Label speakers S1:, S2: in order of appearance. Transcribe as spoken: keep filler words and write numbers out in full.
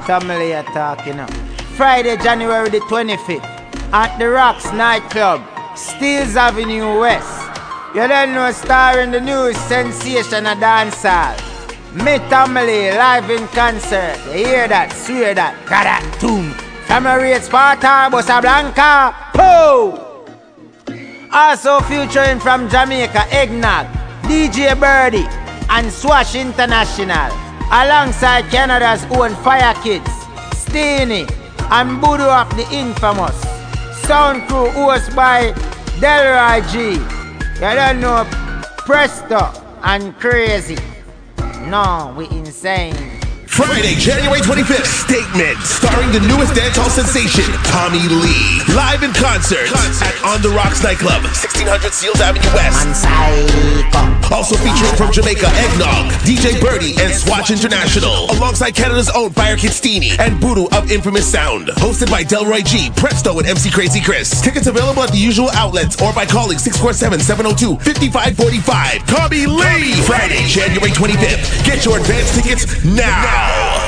S1: Family are talking now. Friday, January the twenty-fifth, at the Rocks nightclub, Steeles Avenue West. You don't know, starring the new sensation of dancehall. Me Family live in concert. You hear that? Swear that? Got that tune. Family Sparta, Bossa Blanca. Po! Also featuring from Jamaica, Eggnog, D J Birdie, and Swash International. Alongside Canada's own Fire Kids, Steenie, and Voodoo of the Infamous. Sound crew hosted by Delroy G. You don't know, Presto and Crazy. No, we insane.
S2: Friday, January twenty-fifth, Statement, starring the newest dancehall sensation, Tommy Lee. Live in concert, concert. at On The Rocks nightclub, sixteen hundred Steeles Avenue West. Also featuring from Jamaica, Eggnog, D J Birdie, and Swatch International. Alongside Canada's own Fire Kid Steenie and Voodoo of Infamous Sound. Hosted by Delroy G, Presto, and M C Crazy Chris. Tickets available at the usual outlets or by calling six four seven, seven oh two, five five four five. Tommy Lee! Friday, January twenty-fifth. Get your advance tickets now!